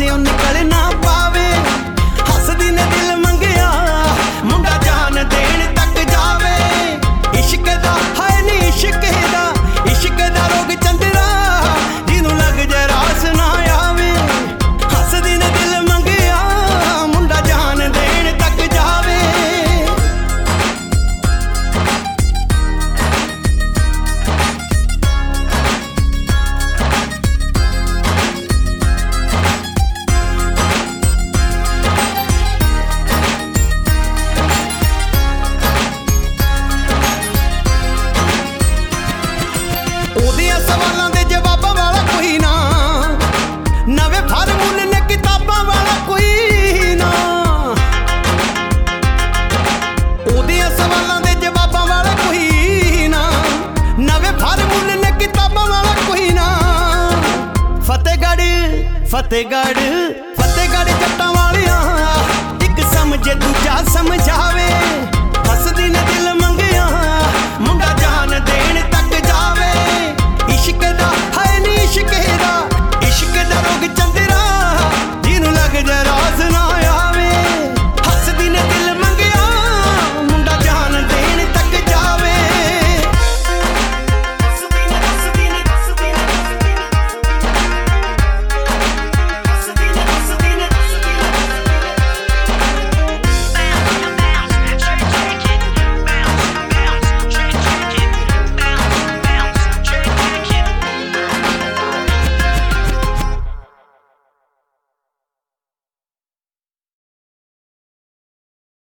पासियों निकल ना पावे। हसदी ने दिल मंगिया मुंडा जान देण तक जावे। इश्क दा है नी इश्क दा रोग चंदरा जिन्नू लग जाए रास ना आवे। हसदी ने दिल मंगिया मुंडा जान देण तक जावे। ਉਹਦੀਆਂ ਸਵਾਲਾਂ ਦੇ ਜਵਾਬਾਂ ਵਾਲਾ ਕੋਈ ਨਾ, ਨਵੇਂ ਫਾਰਮੂਲੇ ਨੇ ਕਿਤਾਬਾਂ ਵਾਲਾ ਕੋਈ ਨਾ। ਉਹਦੀਆਂ ਸਵਾਲਾਂ ਦੇ ਜਵਾਬਾਂ ਵਾਲਾ ਕੋਈ ਨਾ, ਨਵੇਂ ਫਾਰਮੂਲੇ ਨੇ ਕਿਤਾਬਾਂ ਵਾਲਾ ਕੋਈ ਨਾ। ਫਤਿਹਗੜ੍ਹ ਜੱਟਾਂ ਵਾਲਿਆਂ ਇੱਕ ਸਮਝੇ ਦੂਜਾ ਸਮਝਾਵੇ। ਹੱਸਦੀ ਨੇ ਦਿਲ